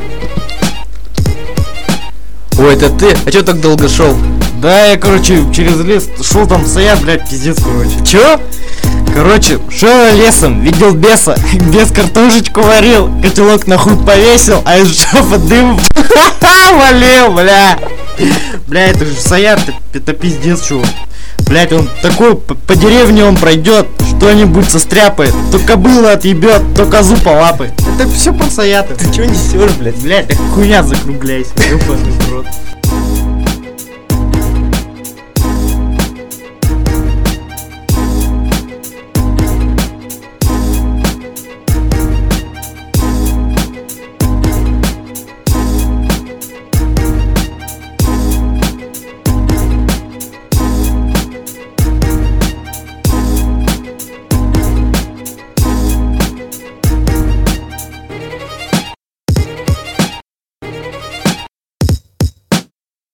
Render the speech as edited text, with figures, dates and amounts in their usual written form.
Ой, это ты? А чё так долго шел? Да, я, короче, через лес шел, там стоят, блядь, пиздец, короче. Чё? Короче, шел лесом, видел беса, бес картошечку варил, котелок на худ повесил, а из жопы дым валил, бля. Бля, это же Саят, это пиздец, чувак. Блять, он такой, по деревне он пройдет, что-нибудь состряпает, то кобыла отъебет, то козу полапает. Это все про Саята. Ты чё несешь, блядь? Блять, хуйня, закругляйся, ёбаный в рот.